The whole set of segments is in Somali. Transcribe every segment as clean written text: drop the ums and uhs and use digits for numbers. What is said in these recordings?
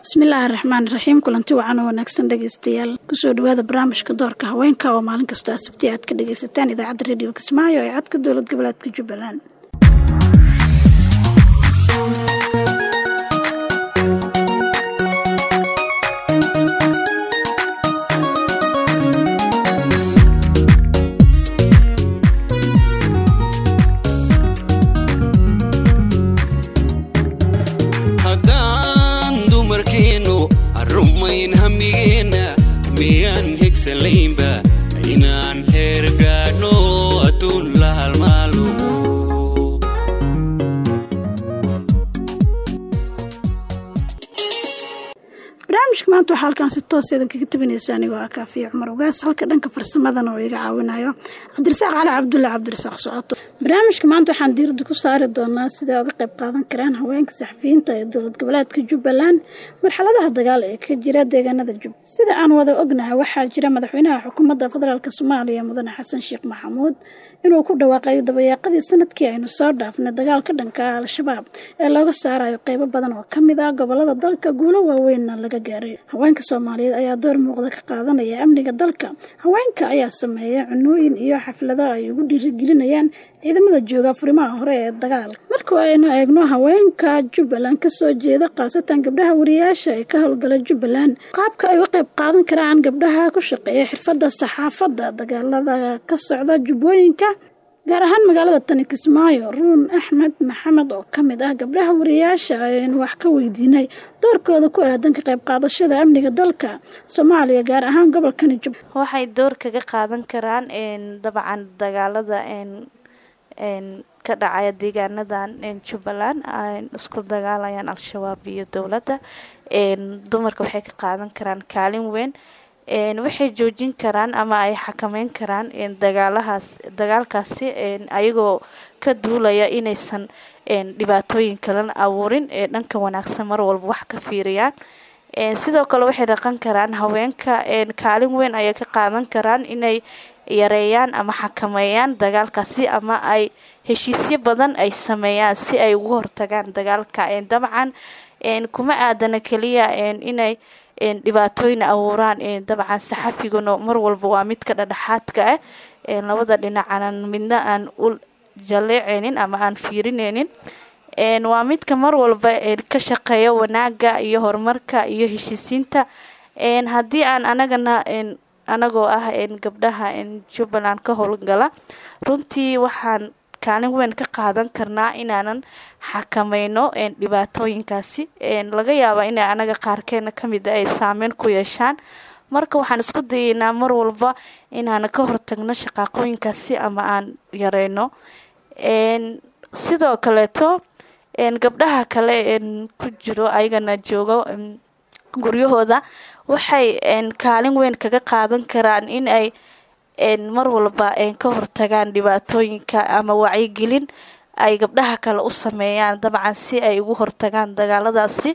bismillaahi raxmaani raxiim. kulanti wacan oo wanaagsan dhegeystayaal, kusoo dhawaada barnaamijka doorka haweenka oo maalin kasta sabti aad ka dhegeysataan idaacadda Radio Kismaayo ee codka dowlad goboleedka Jubbaland. maanta waxaa halkan si toos ah kaga tabinaysaa anigoo ah Kaafiya Cumar Ugaas, halka dhanka farsamadana oo iga caawinayo Cabdirasaaq Cali Cabdulla Cabdirasaaq Socoto. barnaamijka maanta waxaan diiradda ku saari doonaa sida uga qayb qaadan karaan haweenka saxafiyiinta ee dowlad goboleedka Jubbaland marxaladaha dagaal ee ka jira deegaanada Jubbaland. sida aan wada ognahay waxaa jira madaxweynaha xukuumadda federaalka Soomaaliya Mudane Xasan Sheekh Maxamuud inuu ku dhawaaqay dabayaaqadii sanadkii aynu soo dhaafnay dagaalka dhanka Al-Shabaab ee looga saarayo qaybo badan oo kamid ah gobolada dalka guulo waaweyn laga gaaray. haweenka Soomaaliyeed ayaa door muuqda ka qaadanaya amniga dalka. haweenka ayaa sameeya cunooyin iyo xaflado ay ugu dhiirigelinayaan ciidamada jooga furimaha hore ee dagaalka. marka aynu eegno haweenka Jubbaland ka soo jeeda qaasatan gabdhaha wariyaasha ee ka howlgala Jubbaland, qaabka ay uga qayb qaadan karaan gabdhaha ku shaqeeya xirfadda saxaafadda dagaalada ka socda Jubbooyinka gaar ahaan magaalada Tani Kismaayo. Ruun Axmed Maxamed oo kamid ah gabdhaha wariyaasha ayaan wax ka weydiinay doorkooda ku aadan ka qayb qaadashada amniga dalka Soomaaliya gaar ahaan gobolka Jubbooyinka. waxay door kaga qaadan karaan dabcan dagaalada ka dhacaya deegaanadan Jubbaland isku dagaalayaan Al-Shabaab iyo dowladda. dumarka waxay ka qaadan karaan kaalin weyn, waxay joojin karaan ama ay xakameyn karaan dagaalkaasi ayagoo ka duulaya inaysan dhibaatooyin kale abuurin dhanka wanaagsan mar walba wax ka fiiriyaan. sidoo kale waxay dhaqan karaan haweenka kaalin weyn ayay ka qaadan karaan inay yareeyaan ama xakameeyaan dagaalkaasi ama ay heshiisyo badan ay sameeyaan si ay uga hortagaan dagaalka. dabcan kuma aadana kaliya inay dhibaatooyin abuuraan. dabcan saxafiguna mar walba waa mid ka dhexdhexaadka ah, labada dhinacana midna aan u jaleecaynin ama aan fiirinaynin. waa midka mar walba ka shaqeeya wanaaga iyo horumarka iyo heshiisiinta. haddii aan anagoo ah gabdhaha Jubbaland ka howlgala, runtii waxaan kaalin weyn ka qaadan karnaa inaanan xakameyno dhibaatooyinkaasi. laga yaabaa in anaga qaarkeena kamid ay saameyn ku yeeshaan. marka waxaan isku dayaynaa mar walba inaan ka hortagno shaqaaqooyinkaasi ama aan yareyno. sidoo kaleeto gabdhaha kale ku jiro ayagana jooga guryahooda waxay kaalin weyn kaga qaadan karaan in ay mar walba ka hortagaan dhibaatooyinka ama wacyigelin ay gabdhaha kale u sameeyaan dabcan si ay ugu hortagaan dagaaladaasi.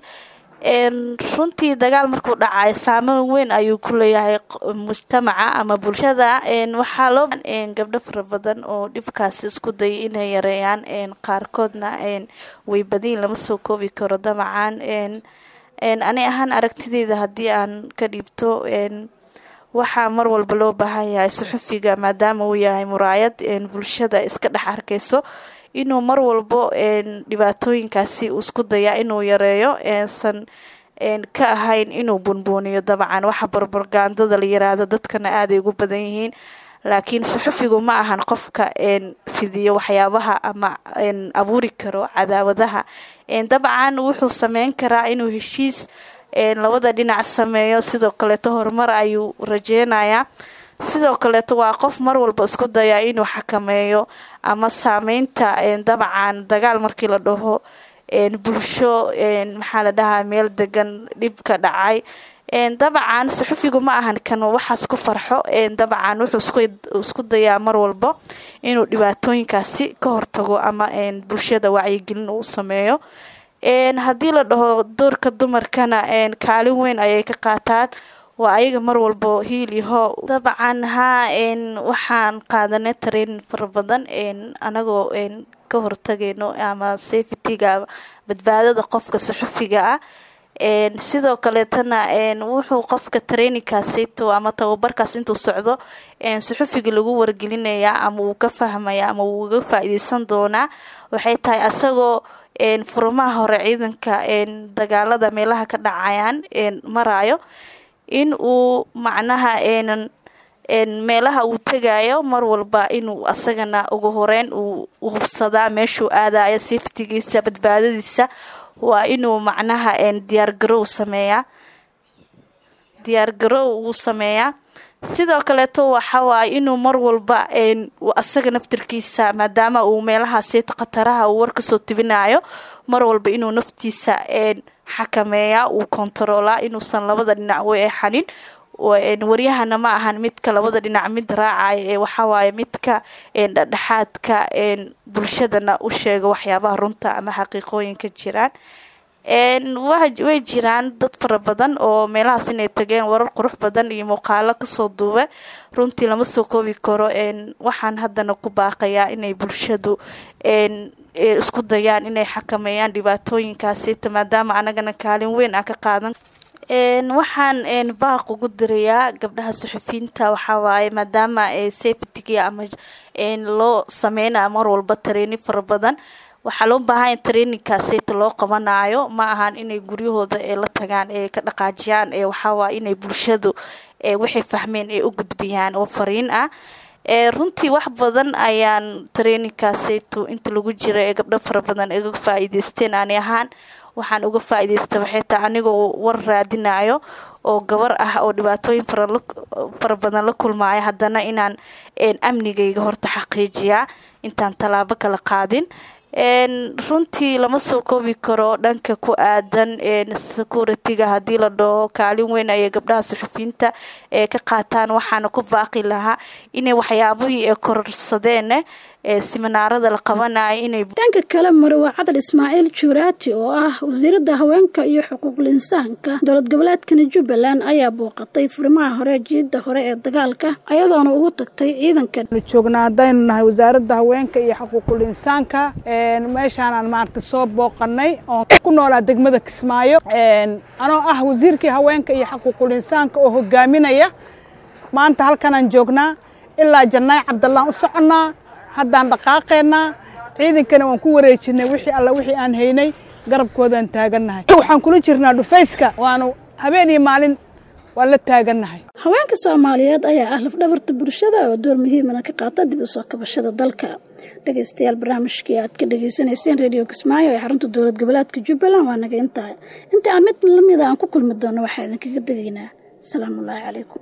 runtii dagaal markuu dhacayo saameyn weyn ayuu ku leeyahay mujtamaca ama bulshada. waxaa loo gabdho fara badan oo dhibkaasi isku dayay inay yareeyaan, qaarkoodna way badin lama soo koobi karo. dabcan ani ahaan aragtideyda haddii aan ka dhiibto, waxaa mar walba loo baahan yahay suxufiga maadaama uu yahay muraayad bulshada iska dhex arkayso inuu mar walbo dhibaatooyinkaasi isku daya inuu yareeyo, san ka ahayn inuu bunbuuniyo. dabcan waxa propagandada la yiraahdo dadkana aad ay ugu badan yihiin, laakiin suxufigu ma ahan qofka fidiyo waxyaabaha ama abuuri karo cadaawadaha. dabcan wuxuu sameyn karaa inuu heshiis labada dhinac sameeyo. sidoo kaleeto horumar ayuu rajeynayaa. sidoo kaleeto waa qof mar walba isku daya inuu xakameeyo ama saameynta dabcan dagaal markii la dhaho bulsho maxaa la dhahaa meel degan dhib ka dhacay. dabcan suxufigu ma ahan kan waxaas ku farxo. dabcan wuxuu isku dayaa mar walba inuu dhibaatooyinkaasi ka hortago ama bulshada wacyigelin uu sameeyo. haddii la dhaho doorka dumarkana kaalin weyn ayay ka qaataan, waa ayaga mar walba hiiliho. dabcan waxaan qaadanay training fara badan anagoo ka hortagayno ama safety-ga badbaadada qofka suxufiga ah. sidoo kaleetana wuxuu qofka trainingkaasito ama tababarkaas intuu socdo suxufiga lagu wargelinayaa ama uu ka fahmaya ama uu uga faa'iideysan doonaa waxay tahay asagoo furmaha hore ciidanka dagaalada meelaha ka dhacayaan maraayo in uu macnaha meelaha uu tagayo mar walba inuu asagana ugu horeyn uu hubsadaa meeshuu aadayo safetigiisa badbaadadiisa waa inuu macnaha diyaargarow sameeyaa sidoo kaleeto waxawaaye inuu mar walba asaga naftirkiisa maadaama uu meelahaasi khataraha uu war kasoo tibinayo mar walba inuu naftiisa xakameeyaa uu kontaroolaa inuusan labada dhinac u eexanin waryahana ma ahan midka labada dhinac mid raacaya waxawaaye midka dhexdhexaadka bulshadana u sheega waxyaabaha runta ama xaqiiqooyinka jiraan way jiraan dad fara badan oo meelahaas inay tageen warar qurux badan iyo muuqaalo kasoo duuba runtii lama soo koobi karo waxaan haddana ku baaqayaa inay bulshadu isku dayaan inay xakameeyaan dhibaatooyinkaasi maadaama anagana kaalin weyn aan ka qaadan waxaan baaq ugu dirayaa gabdhaha suxufiyiinta waxawaaye maadaama safetyga ama loo sameynayo mar walba training fara badan waxaa loo baahan trainingkaasi loo qabanayo ma ahan inay guryahooda la tagaan ka dhaqaajiyaan waxawaaye inay bulshadu waxay fahmeen u gudbiyaan oo fariin ah runtii wax badan ayaan trainingkaasi inta lagu jira gabdho fara badan uga faa'iideysteen ani ahaan waxaan uga faa'iideystay waxay tahay anigoo war raadinayo oo gabar ah oo dhibaatooyin fara badan la kulmaayo haddana inaan amnigayga horta xaqiijiyaa intaan tallaabo kala qaadin runtii lama soo koobi karo dhanka ku aadan securityga haddii la dhaho kaalin weyn ayay gabdhaha suxufiyiinta ka qaataan waxaana ku baaqi lahaa inay waxyaabihii ay kororsadeen siminaarada la qabanayo inay dhanka kale Marwa Cabdi Ismaaciil Juuraati oo ah wasiirada haweenka iyo xuquuqul insaanka dowlad goboleedka Jubbaland ayaa booqatay furmaha hore jiida hore ee dagaalka ayadoona ugu tagtay ciidanka joognaadaynu nahay wasaaradda haweenka iyo xuquuqul insaanka meeshaan aan maarta soo booqanay oo ku noolaa degmada Kismaayo anoo ah wasiirkii haweenka iyo xuquuqul insaanka oo hogaaminaya maanta halkan aan joognaa ilaa Jannaay Cabdallah u soconaa haddaan dhaqaaqeena ciidankana waan ku wareejinay wixii aan haynay garabkoodaan taagannahay waxaan kula jirnaa dhufayska waanu habeen iyo maalin waa la taagannahay haweenka Soomaaliyeed ayaa laf-dhabarta bulshada oo door muhiim ah ka qaata dib u soo kabashada dalka dhageystayaal barnaamijkii aad ka dhageysanayseen Radio Kismaayo ee xarunta dowlad goboleedka Jubbaland waa naga inta mid lamid ah aan ku kulmi doono waxaan idinkaga degaynaa salaamu calaykum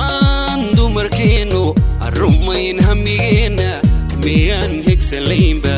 rumayn hamigeena miyaan hegsan laynba